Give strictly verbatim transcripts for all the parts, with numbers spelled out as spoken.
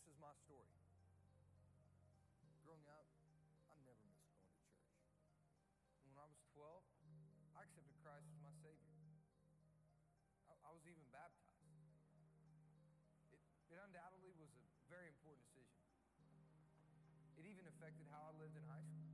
this is my story. Growing up, I never missed going to church. And when I was twelve, I accepted Christ as my Savior. I, I was even baptized. It, it undoubtedly was a very important decision. It even affected how I lived in high school.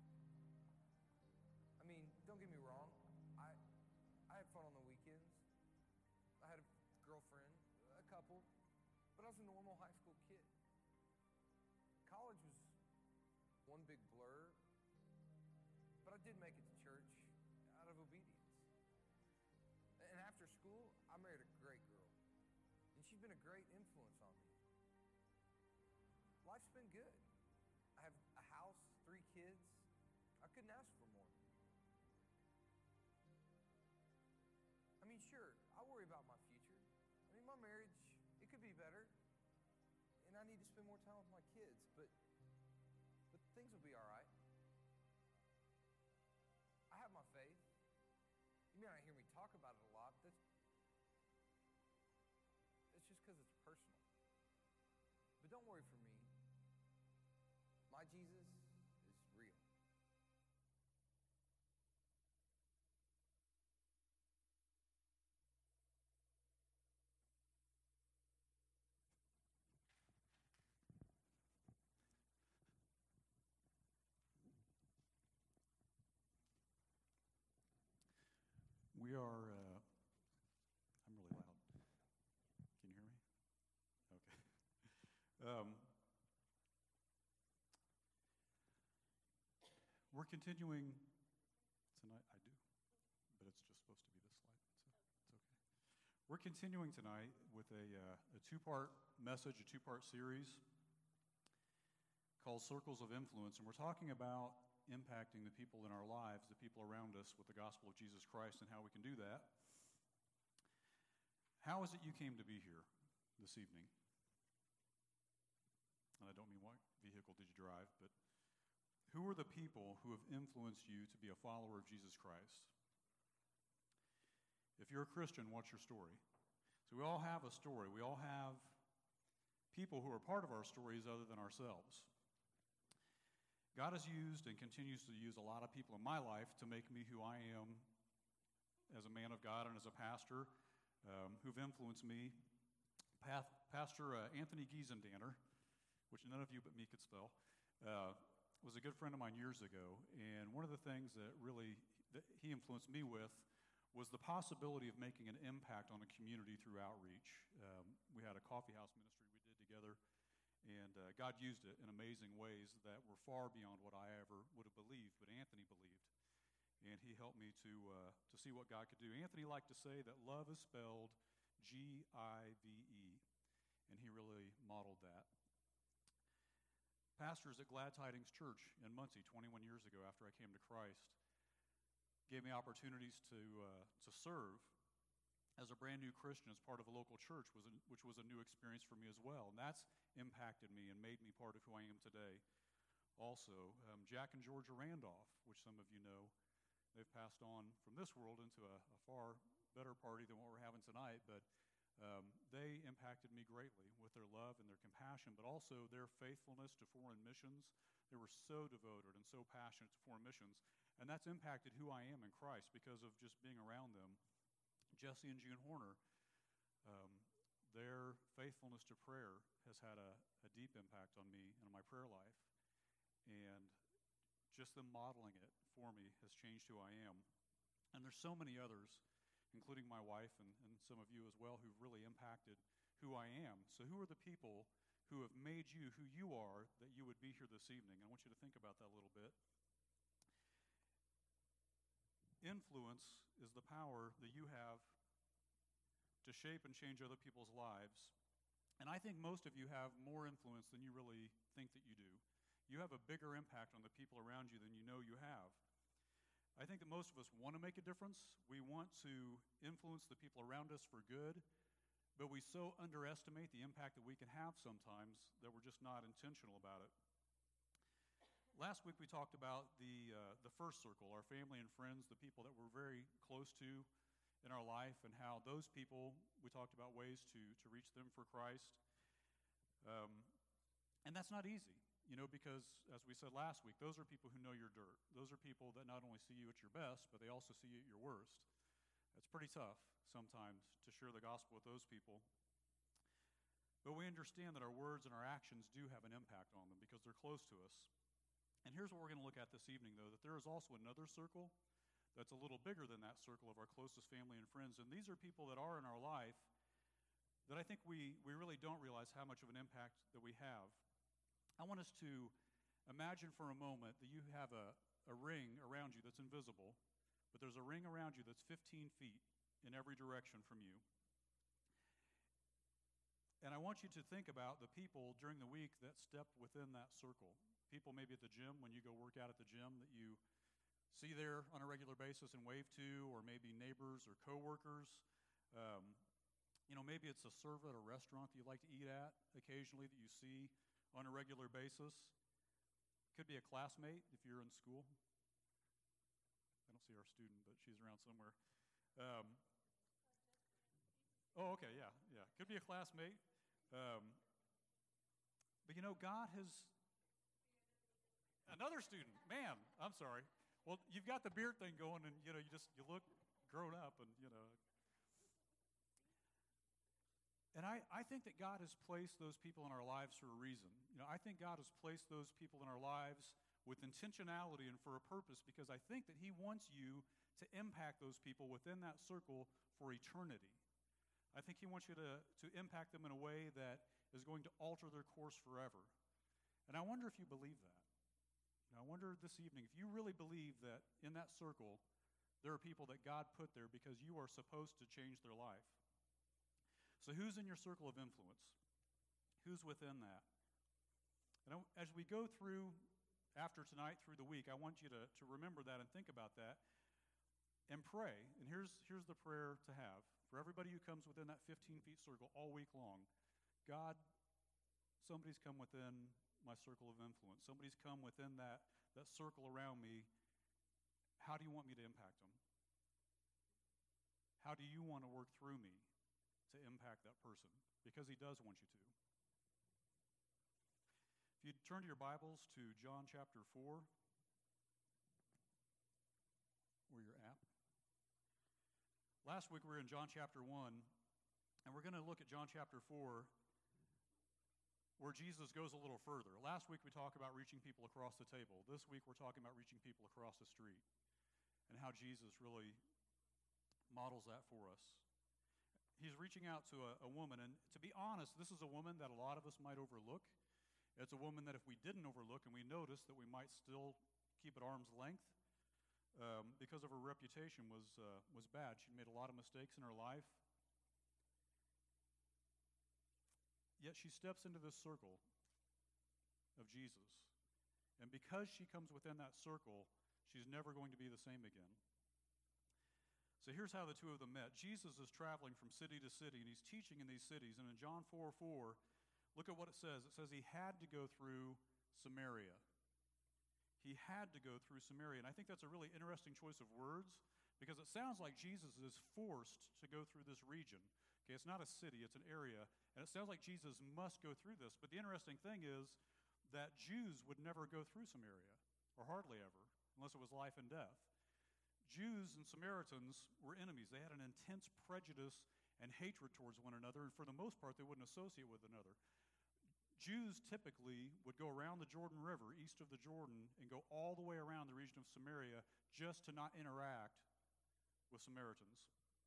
I mean, don't get me wrong, I, I had fun on the weekends. I had a girlfriend, a couple, but I was a normal high school kid. College was one big blur, but I did make it to church out of obedience. And after school, I married a great girl, and she's been a great influence on me. Life's been good. I have a house, three kids. I couldn't ask for more. I mean, sure, I worry about my future. I mean, my marriage, it could be better, and I need to spend more time with my kids, but but things will be all right. I have my faith. You may not hear me talk about it a lot, but that's, that's just because it's personal. But don't worry for me. My Jesus is real. We are, uh, I'm really loud. Can you hear me? Okay. Um, we're continuing tonight, I do, but it's just supposed to be this slide, so it's okay. We're continuing tonight with a, uh, a two-part message, a two-part series called Circles of Influence, and we're talking about impacting the people in our lives, the people around us, with the gospel of Jesus Christ and how we can do that. How is it you came to be here this evening? And I don't mean what vehicle did you drive, but who are the people who have influenced you to be a follower of Jesus Christ? If you're a Christian, what's your story? So we all have a story. We all have people who are part of our stories other than ourselves. God has used and continues to use a lot of people in my life to make me who I am as a man of God and as a pastor, um, who've influenced me. Path, Pastor uh, Anthony Giesendanner, which none of you but me could spell, uh, was a good friend of mine years ago, and one of the things that really that he influenced me with was the possibility of making an impact on a community through outreach. Um, we had a coffee house ministry we did together, and uh, God used it in amazing ways that were far beyond what I ever would have believed, but Anthony believed. And he helped me to uh, to see what God could do. Anthony liked to say that love is spelled G I V E, and he really modeled that. Pastors at Glad Tidings Church in Muncie twenty-one years ago after I came to Christ gave me opportunities to uh, to serve as a brand new Christian as part of a local church, was a, which was a new experience for me as well. And that's impacted me and made me part of who I am today. Also, um, Jack and Georgia Randolph, which some of you know, they've passed on from this world into a, a far better party than what we're having tonight, but um, they impacted me greatly with their love and their compassion, but also their faithfulness to foreign missions. They were so devoted and so passionate to foreign missions, and that's impacted who I am in Christ because of just being around them. Jesse and June Horner, um, their faithfulness to prayer has had a, a deep impact on me and on my prayer life. And just them modeling it for me has changed who I am. And there's so many others, including my wife and, and some of you as well, who've really impacted who I am. So who are the people who have made you who you are that you would be here this evening? I want you to think about that a little bit. Influence is the power that you have to shape and change other people's lives. And I think most of you have more influence than you really think that you do. You have a bigger impact on the people around you than you know you have. I think that most of us want to make a difference. We want to influence the people around us for good, but we so underestimate the impact that we can have sometimes that we're just not intentional about it. Last week we talked about the uh, the first circle, our family and friends, the people that we're very close to in our life, and how those people, we talked about ways to, to reach them for Christ. Um, And that's not easy, you know, because as we said last week, those are people who know your dirt. Those are people that not only see you at your best, but they also see you at your worst. It's pretty tough sometimes to share the gospel with those people. But we understand that our words and our actions do have an impact on them because they're close to us. And here's what we're going to look at this evening, though, that there is also another circle that's a little bigger than that circle of our closest family and friends. And these are people that are in our life that I think we, we really don't realize how much of an impact that we have. I want us to imagine for a moment that you have a, a ring around you that's invisible, but there's a ring around you that's fifteen feet in every direction from you. And I want you to think about the people during the week that step within that circle. People maybe at the gym, when you go work out at the gym, that you see there on a regular basis and wave to, or maybe neighbors or coworkers. Um, you know, maybe it's a server at a restaurant that you like to eat at occasionally that you see on a regular basis. Could be a classmate if you're in school. I don't see our student, but she's around somewhere. Um, oh, okay, yeah, yeah. Could be a classmate. Um, but, you know, God has... Another student. Man, I'm sorry. Well, you've got the beard thing going, and, you know, you just, you look grown up, and, you know. And I, I think that God has placed those people in our lives for a reason. You know, I think God has placed those people in our lives with intentionality and for a purpose, because I think that he wants you to impact those people within that circle for eternity. I think he wants you to, to impact them in a way that is going to alter their course forever. And I wonder if you believe that. Now, I wonder this evening if you really believe that in that circle there are people that God put there because you are supposed to change their life. So who's in your circle of influence? Who's within that? And I, as we go through after tonight through the week, I want you to, to remember that and think about that and pray. And here's, here's the prayer to have. For everybody who comes within that fifteen feet circle all week long, God, somebody's come within my circle of influence. Somebody's come within that, that circle around me. How do you want me to impact them? How do you want to work through me to impact that person? Because he does want you to. If you turn to your Bibles to John chapter four, where you're at. Last week we were in John chapter one, and we're going to look at John chapter four, where Jesus goes a little further. Last week we talked about reaching people across the table. This week we're talking about reaching people across the street and how Jesus really models that for us. He's reaching out to a, a woman, and to be honest, this is a woman that a lot of us might overlook. It's a woman that if we didn't overlook and we noticed, that we might still keep at arm's length um, because of her reputation was, uh, was bad. She made a lot of mistakes in her life. Yet she steps into this circle of Jesus. And because she comes within that circle, she's never going to be the same again. So here's how the two of them met. Jesus is traveling from city to city, and he's teaching in these cities. And in John four four, look at what it says. It says he had to go through Samaria. He had to go through Samaria. And I think that's a really interesting choice of words, because it sounds like Jesus is forced to go through this region. Okay, it's not a city, it's an area. And it sounds like Jesus must go through this. But the interesting thing is that Jews would never go through Samaria, or hardly ever, unless it was life and death. Jews and Samaritans were enemies. They had an intense prejudice and hatred towards one another, and for the most part, they wouldn't associate with another. Jews typically would go around the Jordan River, east of the Jordan, and go all the way around the region of Samaria just to not interact with Samaritans.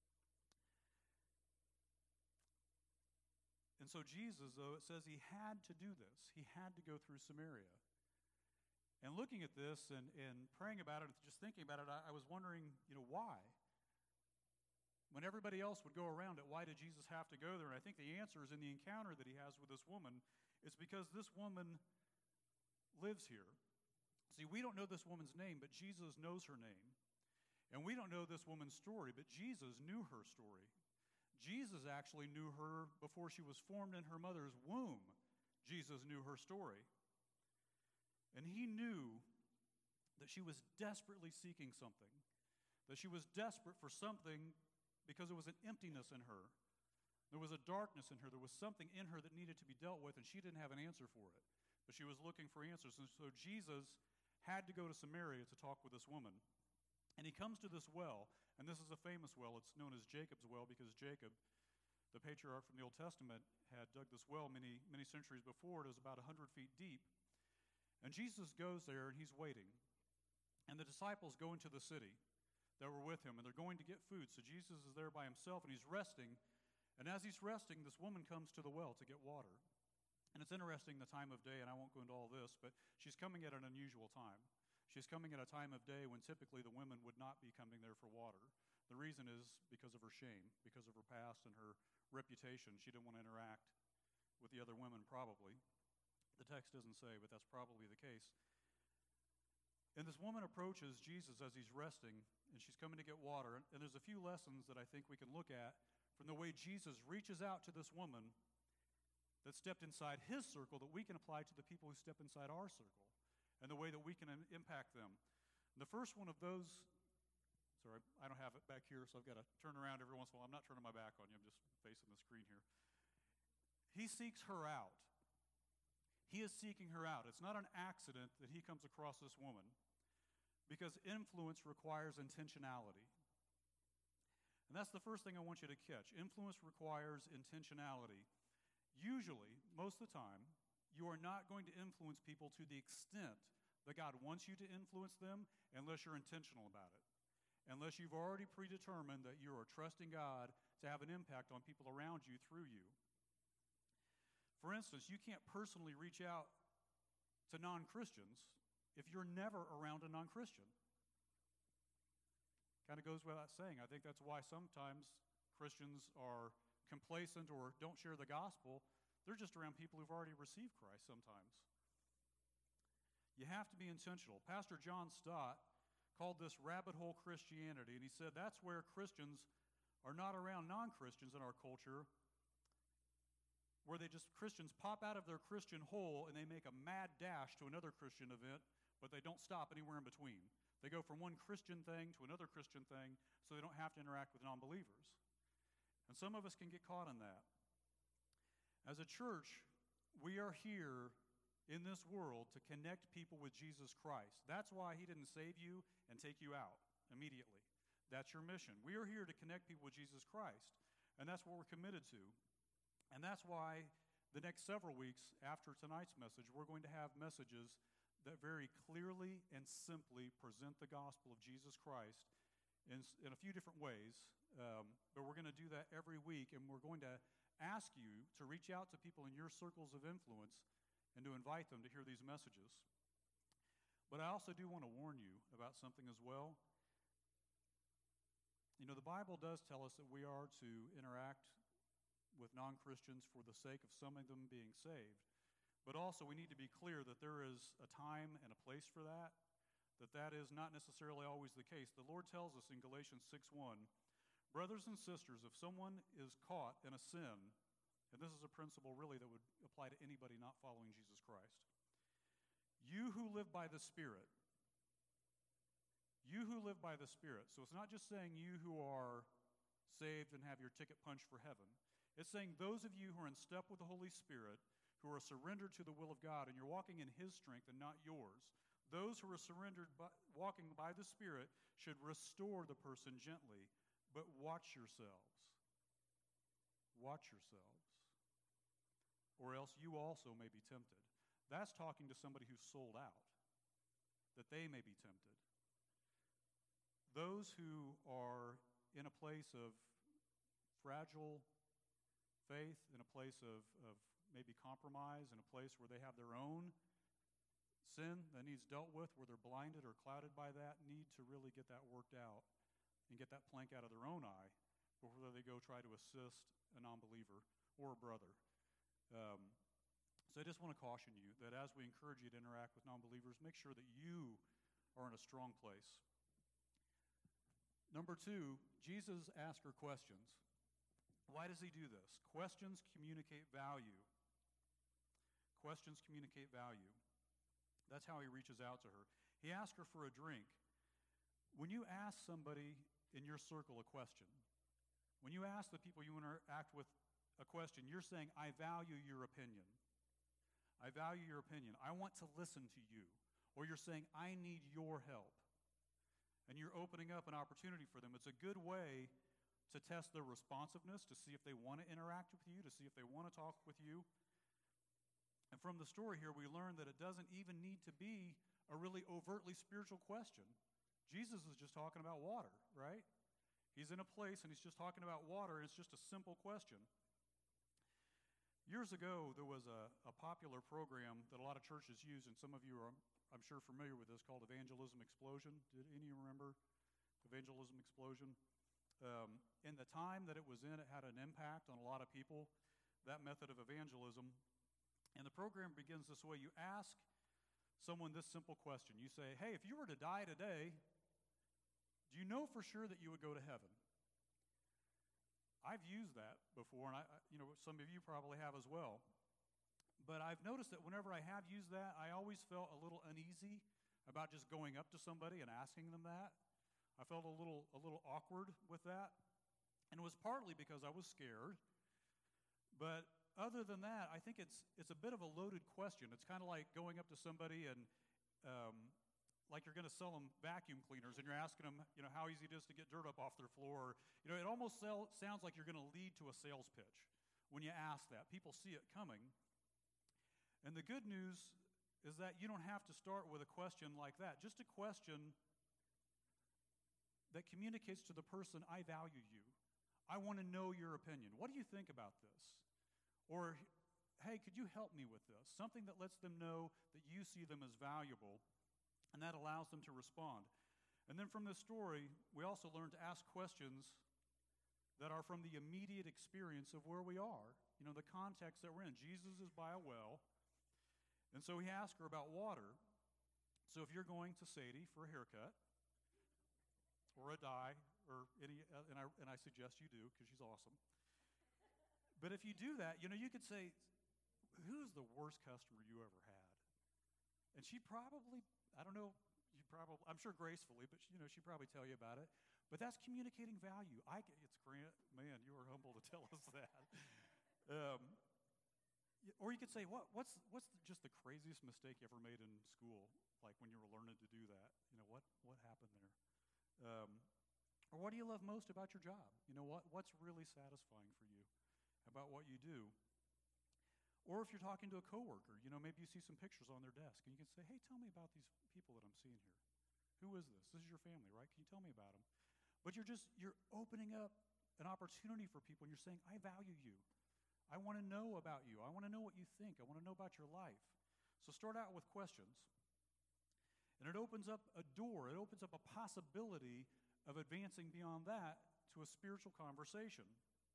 And so Jesus, though, it says he had to do this. He had to go through Samaria. And looking at this and, and praying about it, just thinking about it, I, I was wondering, you know, why? When everybody else would go around it, why did Jesus have to go there? And I think the answer is in the encounter that he has with this woman. It's because this woman lives here. See, we don't know this woman's name, but Jesus knows her name. And we don't know this woman's story, but Jesus knew her story. Jesus actually knew her before she was formed in her mother's womb. Jesus knew her story. And he knew that she was desperately seeking something, that she was desperate for something because there was an emptiness in her. There was a darkness in her. There was something in her that needed to be dealt with, and she didn't have an answer for it. but she was looking for answers. And so Jesus had to go to Samaria to talk with this woman. And he comes to this well, and this is a famous well. It's known as Jacob's well because Jacob, the patriarch from the Old Testament, had dug this well many, many centuries before. It was about one hundred feet deep. And Jesus goes there, and he's waiting. And the disciples go into the city that were with him, and they're going to get food. So Jesus is there by himself, and he's resting. And as he's resting, this woman comes to the well to get water. And it's interesting, the time of day, and I won't go into all this, but she's coming at an unusual time. She's coming at a time of day when typically the women would not be coming there for water. The reason is because of her shame, because of her past and her reputation. She didn't want to interact with the other women, probably. The text doesn't say, but that's probably the case. And this woman approaches Jesus as he's resting, and she's coming to get water. And there's a few lessons that I think we can look at from the way Jesus reaches out to this woman that stepped inside his circle that we can apply to the people who step inside our circle, and the way that we can impact them. And the first one of those, sorry, I don't have it back here, so I've got to turn around every once in a while. I'm not turning my back on you, I'm just facing the screen here. He seeks her out. He is seeking her out. It's not an accident that he comes across this woman, because influence requires intentionality. And that's the first thing I want you to catch. Influence requires intentionality. Usually, most of the time, you are not going to influence people to the extent that God wants you to influence them unless you're intentional about it. Unless you've already predetermined that you are trusting God to have an impact on people around you through you. For instance, you can't personally reach out to non-Christians if you're never around a non-Christian. Kind of goes without saying. I think that's why sometimes Christians are complacent or don't share the gospel. They're just around people who've already received Christ sometimes. You have to be intentional. Pastor John Stott called this rabbit hole Christianity, and he said that's where Christians are not around non-Christians in our culture, where they just, Christians pop out of their Christian hole and they make a mad dash to another Christian event, but they don't stop anywhere in between. They go from one Christian thing to another Christian thing so they don't have to interact with non-believers. And some of us can get caught in that. As a church, we are here in this world to connect people with Jesus Christ. That's why he didn't save you and take you out immediately. That's your mission. We are here to connect people with Jesus Christ, and that's what we're committed to. And that's why the next several weeks after tonight's message, we're going to have messages that very clearly and simply present the gospel of Jesus Christ in, in a few different ways. Um, but we're going to do that every week, and we're going to ask you to reach out to people in your circles of influence and to invite them to hear these messages. But I also do want to warn you about something as well. You know, the Bible does tell us that we are to interact with non-Christians for the sake of some of them being saved. But also we need to be clear that there is a time and a place for that, that that is not necessarily always the case. The Lord tells us in Galatians six one, brothers and sisters, if someone is caught in a sin, and this is a principle really that would apply to anybody not following Jesus Christ, you who live by the Spirit, you who live by the Spirit, so it's not just saying you who are saved and have your ticket punched for heaven. It's saying those of you who are in step with the Holy Spirit, who are surrendered to the will of God, and you're walking in his strength and not yours, those who are surrendered, by, walking by the Spirit, should restore the person gently, but watch yourselves. Watch yourselves. Or else you also may be tempted. That's talking to somebody who's sold out, that they may be tempted. Those who are in a place of fragile faith, in a place of, of maybe compromise, in a place where they have their own sin that needs dealt with, where they're blinded or clouded by that, need to really get that worked out and get that plank out of their own eye before they go try to assist a non-believer or a brother. Um, so I just want to caution you that as we encourage you to interact with non-believers, make sure that you are in a strong place. Number two, Jesus asked her questions. Why does he do this? Questions communicate value. Questions communicate value. That's how he reaches out to her. He asked her for a drink. When you ask somebody in your circle a question, when you ask the people you interact with a question, you're saying, I value your opinion. I value your opinion. I want to listen to you. Or you're saying, I need your help. And you're opening up an opportunity for them. It's a good way to test their responsiveness, to see if they want to interact with you, to see if they want to talk with you. And from the story here, we learn that it doesn't even need to be a really overtly spiritual question. Jesus is just talking about water, right? He's in a place and he's just talking about water, and it's just a simple question. Years ago, there was a, a popular program that a lot of churches use, and some of you are, I'm sure, familiar with this, called Evangelism Explosion. Did any of you remember Evangelism Explosion? Um, in the time that it was in, it had an impact on a lot of people, that method of evangelism. And the program begins this way. You ask someone this simple question. You say, hey, if you were to die today, do you know for sure that you would go to heaven? I've used that before, and I, you know, some of you probably have as well. But I've noticed that whenever I have used that, I always felt a little uneasy about just going up to somebody and asking them that. I felt a little a little awkward with that. And it was partly because I was scared. But other than that, I think it's it's a bit of a loaded question. It's kind of like going up to somebody and um, like you're going to sell them vacuum cleaners, and you're asking them, you know, how easy it is to get dirt up off their floor. You know, it almost sell, sounds like you're going to lead to a sales pitch when you ask that. People see it coming. And the good news is that you don't have to start with a question like that. Just a question that communicates to the person, I value you. I want to know your opinion. What do you think about this? Or, hey, could you help me with this? Something that lets them know that you see them as valuable, and that allows them to respond. And then from this story, we also learn to ask questions that are from the immediate experience of where we are, you know, the context that we're in. Jesus is by a well, and so he asked her about water. So if you're going to Sadie for a haircut, or a dye, or any, uh, and I and I suggest you do, because she's awesome. But if you do that, you know, you could say, who's the worst customer you ever had? And she probably, I don't know, you probably, I'm sure gracefully, but she, you know, she'd probably tell you about it. But that's communicating value. I get, it's Grant, man, you are humble to tell us that. Um, or you could say, what, what's what's the, just the craziest mistake you ever made in school, like when you were learning to do that? You know, what what happened there? Um, or what do you love most about your job? You know, what what's really satisfying for you about what you do? Or if you're talking to a coworker, you know, maybe you see some pictures on their desk, and you can say, hey, tell me about these people that I'm seeing here. Who is this? This is your family, right? Can you tell me about them? But you're just, you're opening up an opportunity for people, and you're saying, I value you. I want to know about you. I want to know what you think. I want to know about your life. So start out with questions. And it opens up a door. It opens up a possibility of advancing beyond that to a spiritual conversation.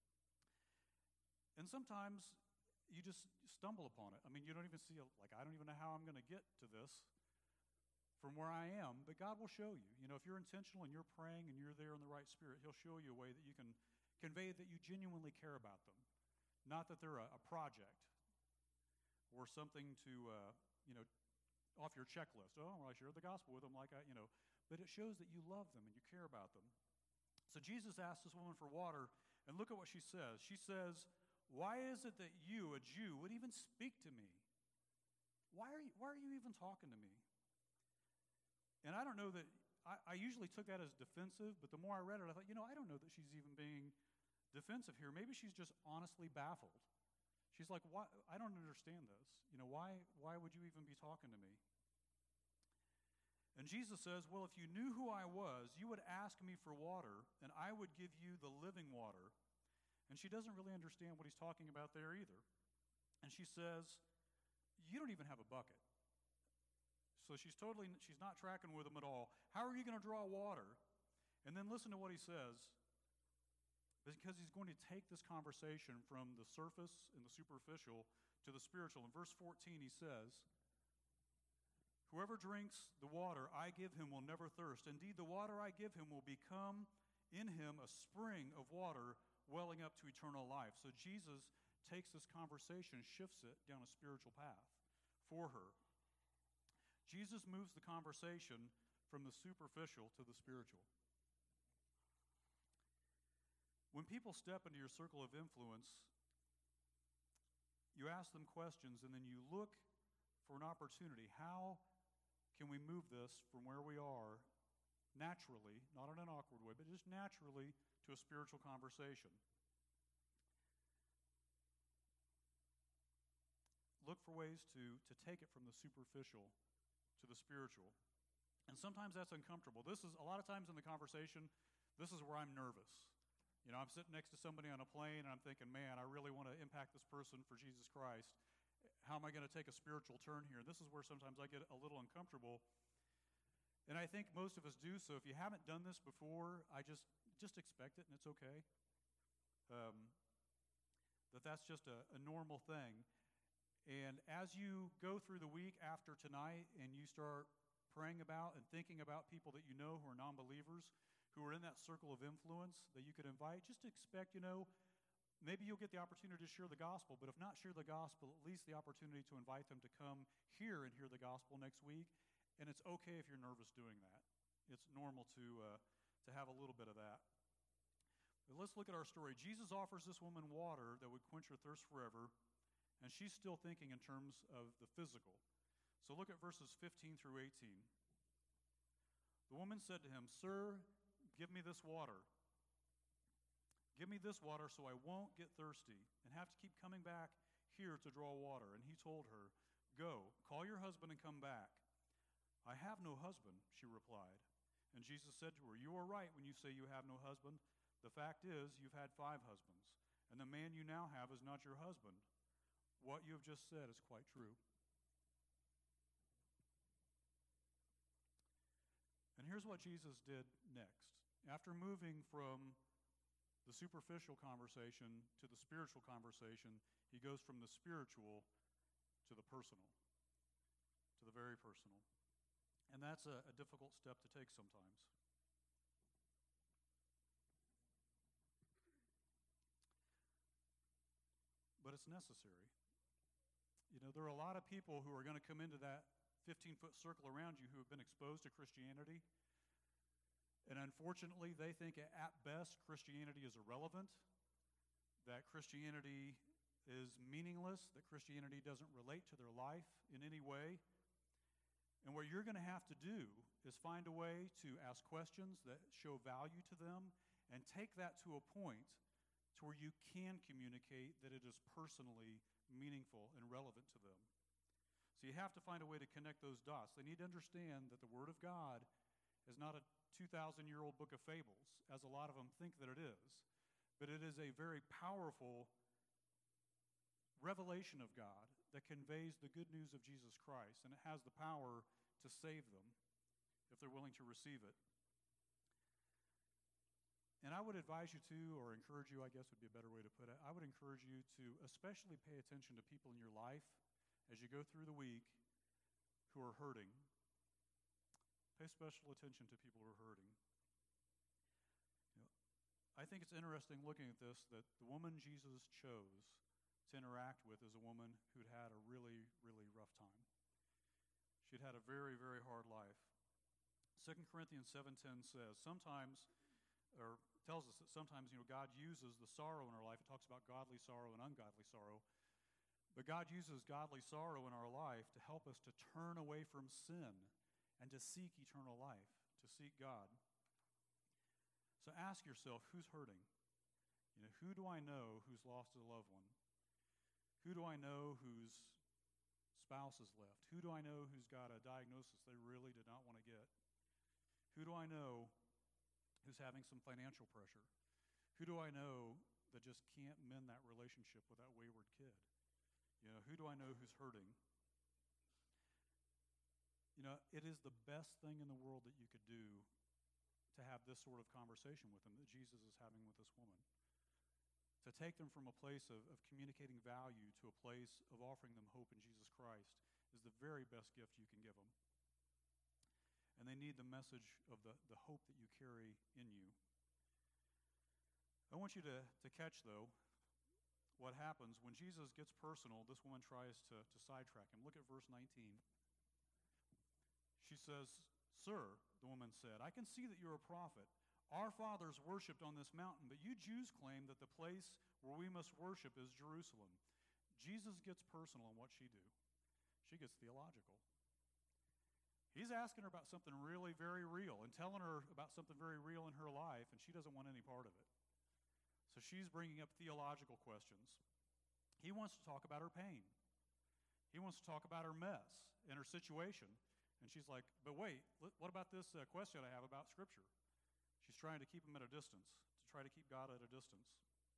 And sometimes you just stumble upon it. I mean, you don't even see, a, like, I don't even know how I'm going to get to this from where I am, but God will show you. You know, if you're intentional and you're praying and you're there in the right spirit, he'll show you a way that you can convey that you genuinely care about them. Not that they're a, a project or something to, uh, you know, off your checklist. Oh, well, I share the gospel with them like I, you know, but it shows that you love them and you care about them. So Jesus asked this woman for water, and look at what she says. She says, why is it that you, a Jew, would even speak to me? Why are you, why are you even talking to me? And I don't know that, I, I usually took that as defensive, but the more I read it, I thought, you know, I don't know that she's even being defensive here. Maybe she's just honestly baffled. She's like, why, I don't understand this. You know, why, why would you even be talking to me? And Jesus says, well, if you knew who I was, you would ask me for water, and I would give you the living water. And she doesn't really understand what he's talking about there either. And she says, you don't even have a bucket. So she's totally, she's not tracking with him at all. How are you going to draw water? And then listen to what he says. Because he's going to take this conversation from the surface and the superficial to the spiritual. In verse fourteen, he says, whoever drinks the water I give him will never thirst. Indeed, the water I give him will become in him a spring of water welling up to eternal life. So Jesus takes this conversation, shifts it down a spiritual path for her. Jesus moves the conversation from the superficial to the spiritual. When people step into your circle of influence, you ask them questions, and then you look for an opportunity. How can we move this from where we are naturally, not in an awkward way, but just naturally to a spiritual conversation? Look for ways to, to take it from the superficial to the spiritual. And sometimes that's uncomfortable. This is, a lot of times in the conversation, this is where I'm nervous. You know, I'm sitting next to somebody on a plane, and I'm thinking, man, I really want to impact this person for Jesus Christ. How am I going to take a spiritual turn here? This is where sometimes I get a little uncomfortable. And I think most of us do so. If you haven't done this before, I just, just expect it, and it's okay. Um, that that's just a, a normal thing. And as you go through the week after tonight and you start praying about and thinking about people that you know who are non-believers, who are in that circle of influence that you could invite, just expect, you know, maybe you'll get the opportunity to share the gospel, but if not share the gospel, at least the opportunity to invite them to come here and hear the gospel next week. And it's okay if you're nervous doing that. It's normal to, uh, to have a little bit of that. But let's look at our story. Jesus offers this woman water that would quench her thirst forever, and she's still thinking in terms of the physical. So look at verses fifteen through eighteen. The woman said to him, "Sir, give me this water. Give me this water so I won't get thirsty and have to keep coming back here to draw water." And he told her, "Go, call your husband and come back." "I have no husband," she replied. And Jesus said to her, "You are right when you say you have no husband. The fact is, you've had five husbands, and the man you now have is not your husband. What you have just said is quite true." And here's what Jesus did next. After moving from the superficial conversation to the spiritual conversation, he goes from the spiritual to the personal, to the very personal. And that's a, a difficult step to take sometimes. But it's necessary. You know, there are a lot of people who are going to come into that fifteen-foot circle around you who have been exposed to Christianity. And unfortunately, they think at best Christianity is irrelevant, that Christianity is meaningless, that Christianity doesn't relate to their life in any way. And what you're going to have to do is find a way to ask questions that show value to them and take that to a point to where you can communicate that it is personally meaningful and relevant to them. So you have to find a way to connect those dots. They need to understand that the Word of God is not a two thousand year old book of fables, as a lot of them think that it is, but it is a very powerful revelation of God that conveys the good news of Jesus Christ, and it has the power to save them if they're willing to receive it. And I would advise you to, or encourage you, I guess would be a better way to put it, I would encourage you to especially pay attention to people in your life as you go through the week who are hurting. Pay special attention to people who are hurting. You know, I think it's interesting looking at this that the woman Jesus chose to interact with is a woman who'd had a really, really rough time. She'd had a very, very hard life. Second Corinthians seven ten says, sometimes, or tells us that sometimes, you know, God uses the sorrow in our life. It talks about godly sorrow and ungodly sorrow. But God uses godly sorrow in our life to help us to turn away from sin and to seek eternal life, to seek God. So ask yourself, who's hurting? You know, who do I know who's lost a loved one? Who do I know whose spouse is left? Who do I know who's got a diagnosis they really did not want to get? Who do I know who's having some financial pressure? Who do I know that just can't mend that relationship with that wayward kid? You know, who do I know who's hurting? You know, it is the best thing in the world that you could do to have this sort of conversation with them that Jesus is having with this woman. To take them from a place of, of communicating value to a place of offering them hope in Jesus Christ is the very best gift you can give them. And they need the message of the, the hope that you carry in you. I want you to, to catch, though, what happens when Jesus gets personal. This woman tries to, to sidetrack him. Look at verse nineteen. She says, "Sir," the woman said, "I can see that you're a prophet. Our fathers worshipped on this mountain, but you Jews claim that the place where we must worship is Jerusalem." Jesus gets personal in what she do. She gets theological. He's asking her about something really very real and telling her about something very real in her life, and she doesn't want any part of it. So she's bringing up theological questions. He wants to talk about her pain. He wants to talk about her mess and her situation. And she's like, but wait, what about this uh, question I have about Scripture? She's trying to keep him at a distance, to try to keep God at a distance.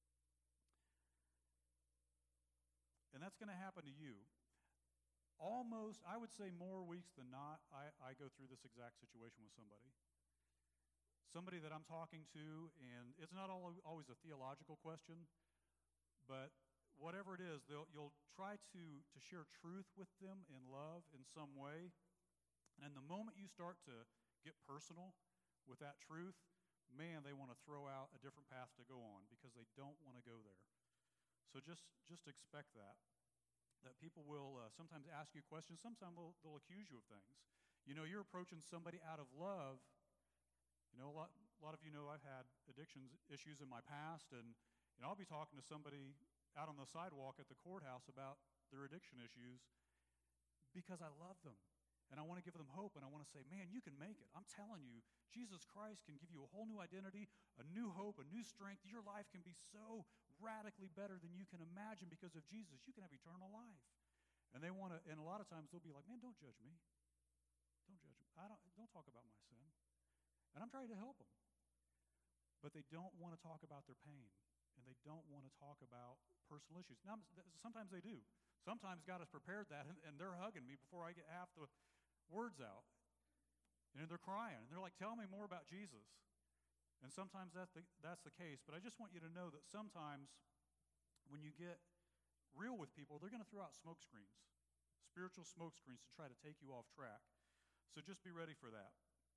And that's going to happen to you. Almost, I would say more weeks than not, I, I go through this exact situation with somebody. Somebody that I'm talking to, and it's not all, always a theological question, but whatever it is, you'll try to, to share truth with them in love in some way. And the moment you start to get personal with that truth, man, they want to throw out a different path to go on because they don't want to go there. So just, just expect that. That people will uh, sometimes ask you questions. Sometimes they'll, they'll accuse you of things. You know, you're approaching somebody out of love. You know, a lot, a lot of you know I've had addictions issues in my past, and you know, I'll be talking to somebody out on the sidewalk at the courthouse about their addiction issues because I love them, and I want to give them hope, and I want to say, man, you can make it. I'm telling you, Jesus Christ can give you a whole new identity, a new hope, a new strength. Your life can be so radically better than you can imagine because of Jesus. You can have eternal life. And they want to, and a lot of times they'll be like, man, don't judge me. Don't judge me. I don't, don't talk about my sin. And I'm trying to help them. But they don't want to talk about their pain. And they don't want to talk about personal issues. Now, sometimes they do. Sometimes God has prepared that, and, and they're hugging me before I get half the words out. And they're crying. And they're like, tell me more about Jesus. And sometimes that's the, that's the case. But I just want you to know that sometimes when you get real with people, they're going to throw out smoke screens, spiritual smoke screens to try to take you off track. So just be ready for that.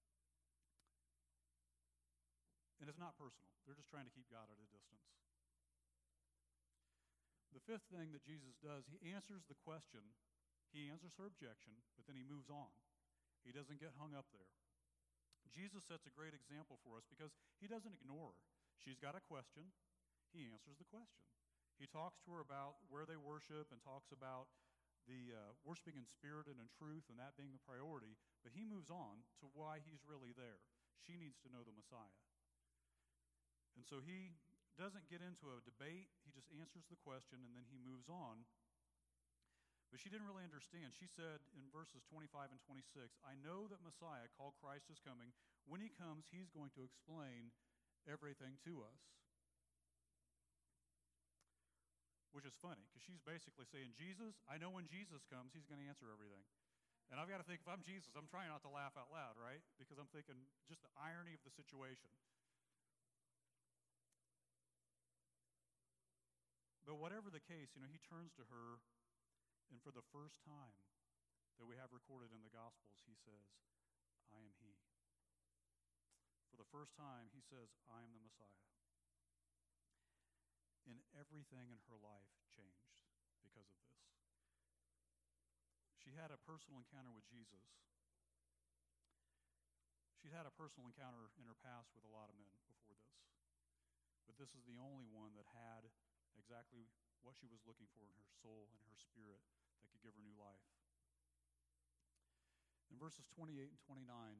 And it's not personal. They're just trying to keep God at a distance. The fifth thing that Jesus does, he answers the question. He answers her objection, but then he moves on. He doesn't get hung up there. Jesus sets a great example for us because he doesn't ignore her. She's got a question. He answers the question. He talks to her about where they worship and talks about the uh, worshiping in spirit and in truth and that being the priority, but he moves on to why he's really there. She needs to know the Messiah. And so he doesn't get into a debate. He just answers the question, and then he moves on. But she didn't really understand. She said in verses twenty-five and twenty-six, I know that Messiah, called Christ, is coming. When he comes, he's going to explain everything to us. Which is funny, because she's basically saying, Jesus, I know when Jesus comes, he's going to answer everything. And I've got to think, if I'm Jesus, I'm trying not to laugh out loud, right? Because I'm thinking just the irony of the situation. But whatever the case, you know, he turns to her, and for the first time that we have recorded in the Gospels, he says, I am he. For the first time, he says, I am the Messiah. And everything in her life changed because of this. She had a personal encounter with Jesus. She'd had a personal encounter in her past with a lot of men before this. But this is the only one that had exactly what she was looking for in her soul and her spirit that could give her new life. In verses twenty-eight and twenty-nine,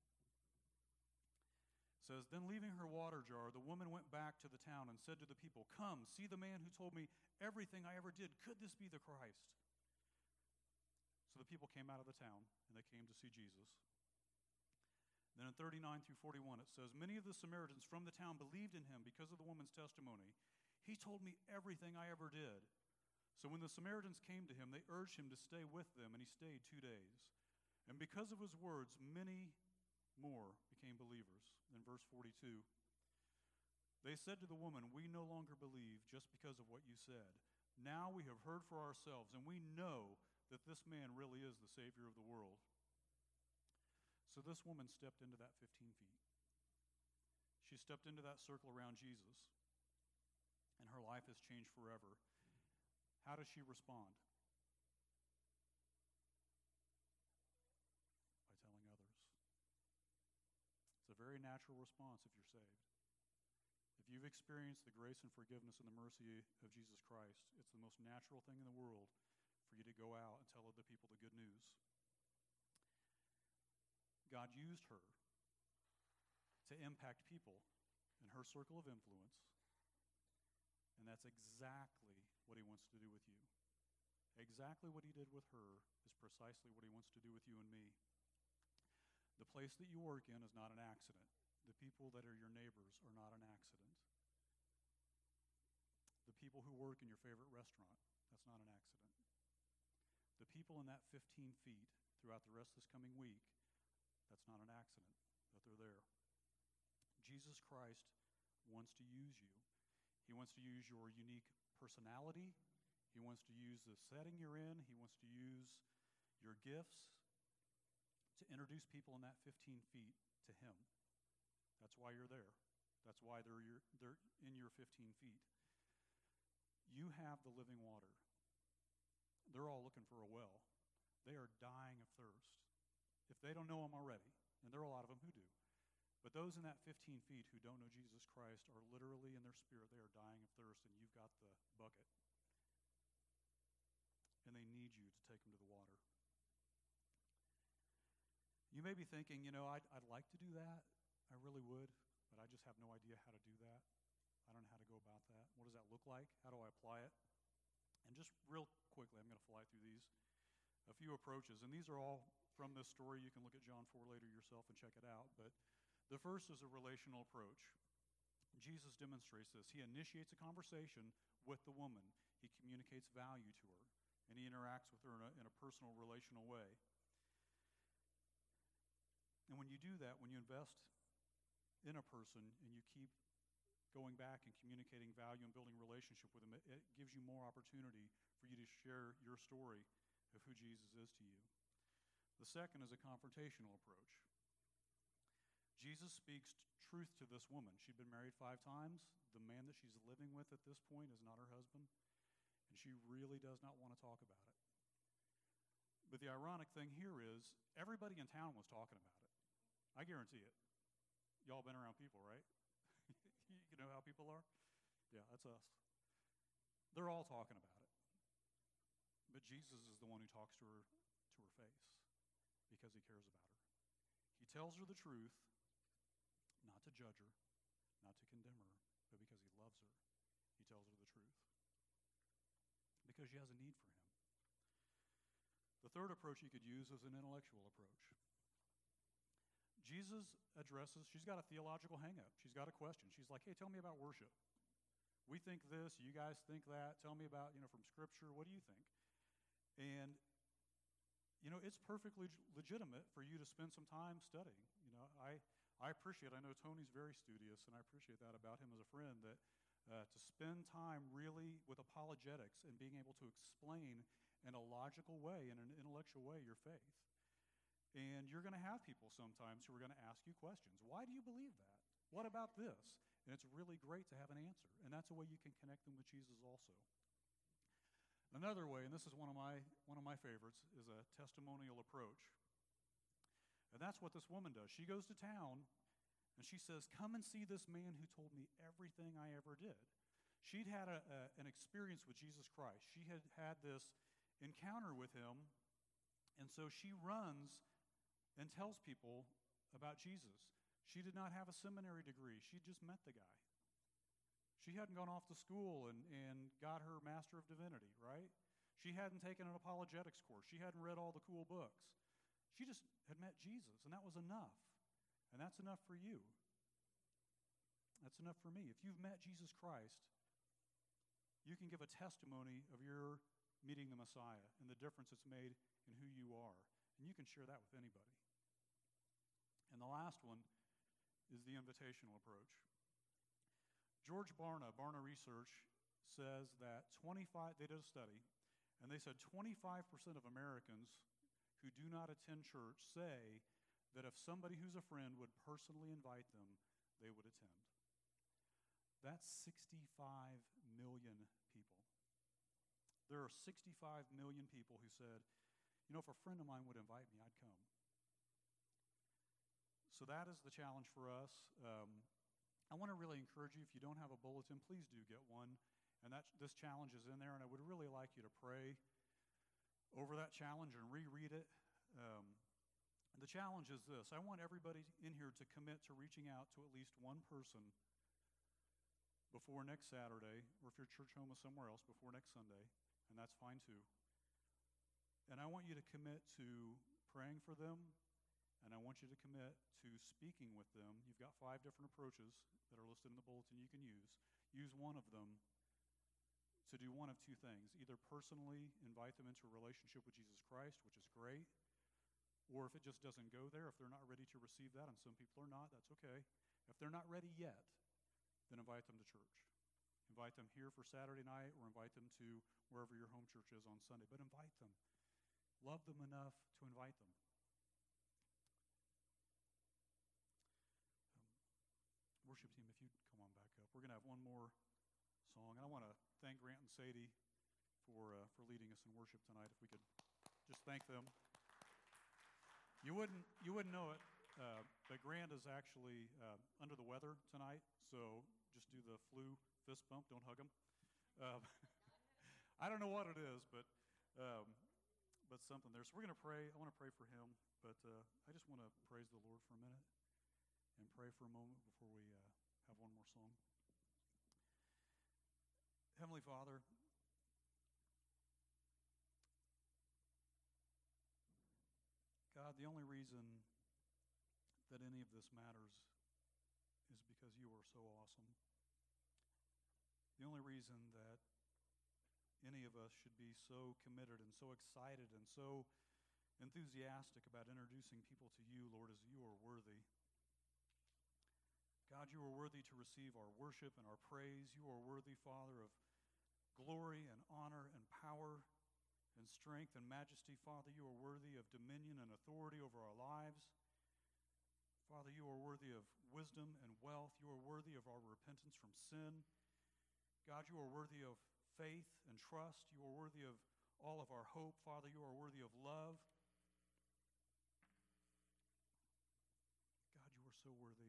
it says, Then leaving her water jar, the woman went back to the town and said to the people, Come, see the man who told me everything I ever did. Could this be the Christ? So the people came out of the town, and they came to see Jesus. Then in thirty-nine through forty-one, it says, Many of the Samaritans from the town believed in him because of the woman's testimony. He told me everything I ever did. So when the Samaritans came to him, they urged him to stay with them, and he stayed two days. And because of his words, many more became believers. In verse forty-two, they said to the woman, We no longer believe just because of what you said. Now we have heard for ourselves, and we know that this man really is the Savior of the world. So this woman stepped into that fifteen feet. She stepped into that circle around Jesus, and her life has changed forever. How does she respond? By telling others. It's a very natural response if you're saved. If you've experienced the grace and forgiveness and the mercy of Jesus Christ, it's the most natural thing in the world for you to go out and tell other people the good news. God used her to impact people in her circle of influence, and that's exactly what he wants to do with you. Exactly what he did with her is precisely what he wants to do with you and me. The place that you work in is not an accident. The people that are your neighbors are not an accident. The people who work in your favorite restaurant, that's not an accident. The people in that fifteen feet throughout the rest of this coming week, that's not an accident that they're there. Jesus Christ wants to use you. He wants to use your unique personality. He wants to use the setting you're in. He wants to use your gifts to introduce people in that fifteen feet to him. That's why you're there. That's why they're, your, they're in your fifteen feet. You have the living water. They're all looking for a well. They are dying of thirst. If they don't know him already, and there are a lot of them who do, but those in that fifteen feet who don't know Jesus Christ are literally in their spirit, they are dying of thirst, and you've got the bucket. And they need you to take them to the water. You may be thinking, you know, I'd, I'd like to do that. I really would, but I just have no idea how to do that. I don't know how to go about that. What does that look like? How do I apply it? And just real quickly, I'm going to fly through these, a few approaches. And these are all from this story. You can look at John four later yourself and check it out. But the first is a relational approach. Jesus demonstrates this. He initiates a conversation with the woman. He communicates value to her, and he interacts with her in a, in a personal, relational way. And when you do that, when you invest in a person and you keep going back and communicating value and building relationship with them, it, it gives you more opportunity for you to share your story of who Jesus is to you. The second is a confrontational approach. Jesus speaks truth to this woman. She'd been married five times. The man that she's living with at this point is not her husband, and she really does not want to talk about it. But the ironic thing here is everybody in town was talking about it. I guarantee it. Y'all been around people, right? You know how people are? Yeah, that's us. They're all talking about it. But Jesus is the one who talks to her to her face because he cares about her. He tells her the truth, not to judge her, not to condemn her, but because he loves her. He tells her the truth. Because she has a need for him. The third approach you could use is an intellectual approach. Jesus addresses, she's got a theological hang-up. She's got a question. She's like, hey, tell me about worship. We think this, you guys think that. Tell me about, you know, from Scripture, what do you think? And, you know, it's perfectly legitimate for you to spend some time studying. You know, I, I appreciate, I know Tony's very studious, and I appreciate that about him as a friend, that uh, to spend time really with apologetics and being able to explain in a logical way, in an intellectual way, your faith. And you're going to have people sometimes who are going to ask you questions. Why do you believe that? What about this? And it's really great to have an answer. And that's a way you can connect them with Jesus also. Another way, and this is one of my one of my favorites, is a testimonial approach. And that's what this woman does. She goes to town and she says, come and see this man who told me everything I ever did. She'd had a, a, an experience with Jesus Christ. She had had this encounter with him, and so she runs and tells people about Jesus. She did not have a seminary degree. She just met the guy. She hadn't gone off to school and, and got her Master of Divinity, right? She hadn't taken an apologetics course. She hadn't read all the cool books. She just had met Jesus, and that was enough. And that's enough for you. That's enough for me. If you've met Jesus Christ, you can give a testimony of your meeting the Messiah and the difference it's made in who you are. And you can share that with anybody. And the last one is the invitational approach. George Barna, Barna Research, says that twenty-five, they did a study, and they said twenty-five percent of Americans who do not attend church say that if somebody who's a friend would personally invite them, they would attend. That's sixty-five million people. There are sixty-five million people who said, you know, if a friend of mine would invite me, I'd come. So that is the challenge for us. Um, I want to really encourage you, if you don't have a bulletin, please do get one. And that this challenge is in there, and I would really like you to pray over that challenge and reread it. Um, the challenge is this. I want everybody in here to commit to reaching out to at least one person before next Saturday, or if your church home is somewhere else, before next Sunday, and that's fine too. And I want you to commit to praying for them, and I want you to commit to speaking with them. You've got five different approaches that are listed in the bulletin you can use. Use one of them to do one of two things. Either personally invite them into a relationship with Jesus Christ, which is great, or if it just doesn't go there, if they're not ready to receive that, and some people are not, that's okay. If they're not ready yet, then invite them to church. Invite them here for Saturday night, or invite them to wherever your home church is on Sunday. But invite them. Love them enough to invite them. Um, worship team, if you'd come on back up. We're going to have one more song. And I want to thank Grant and Sadie for uh, for leading us in worship tonight. If we could just thank them. You wouldn't you wouldn't know it, uh, but Grant is actually uh, under the weather tonight, so just do the flu fist bump. Don't hug him. Um, I don't know what it is, but um, but something there. So we're going to pray. I want to pray for him, but uh, I just want to praise the Lord for a minute and pray for a moment before we uh, have one more song. Heavenly Father, God, the only reason that any of this matters is because you are so awesome. The only reason that any of us should be so committed and so excited and so enthusiastic about introducing people to you, Lord, is you are worthy. God, you are worthy to receive our worship and our praise. You are worthy, Father, of glory and honor and power and strength and majesty. Father, you are worthy of dominion and authority over our lives. Father, you are worthy of wisdom and wealth. You are worthy of our repentance from sin. God, you are worthy of faith and trust. You are worthy of all of our hope. Father, you are worthy of love. God, you are so worthy.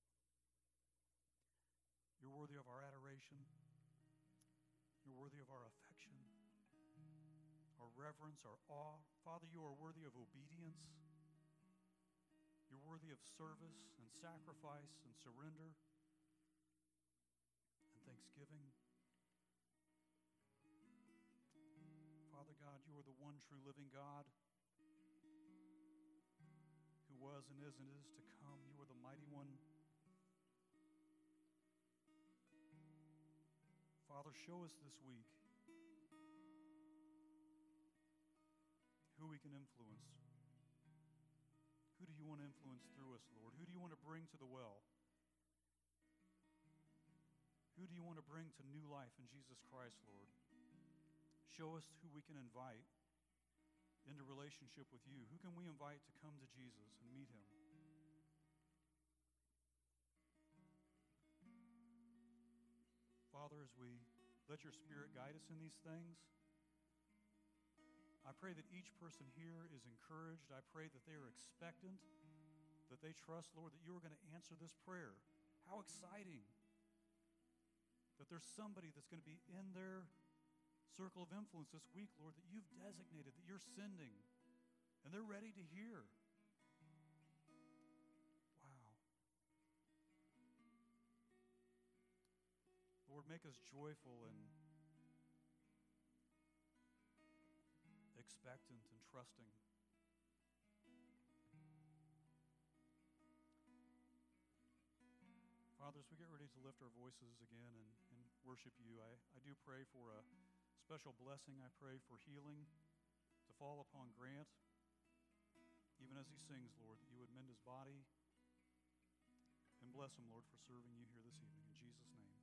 You're worthy of our adoration. You're worthy of our affection, our reverence, our awe. Father, you are worthy of obedience. You're worthy of service and sacrifice and surrender and thanksgiving. Father God, you are the one true living God who was and is and is to come. You are the mighty one. Father, show us this week who we can influence. Who do you want to influence through us, Lord? Who do you want to bring to the well? Who do you want to bring to new life in Jesus Christ, Lord? Show us who we can invite into relationship with you. Who can we invite to come to Jesus and meet him? Father, as we let your Spirit guide us in these things, I pray that each person here is encouraged. I pray that they are expectant, that they trust, Lord, that you are going to answer this prayer. How exciting that there's somebody that's going to be in their circle of influence this week, Lord, that you've designated, that you're sending, and they're ready to hear. Lord, make us joyful and expectant and trusting. Father, as we get ready to lift our voices again and, and worship you, I, I do pray for a special blessing. I pray for healing to fall upon Grant, even as he sings, Lord, that you would mend his body and bless him, Lord, for serving you here this evening. In Jesus' name.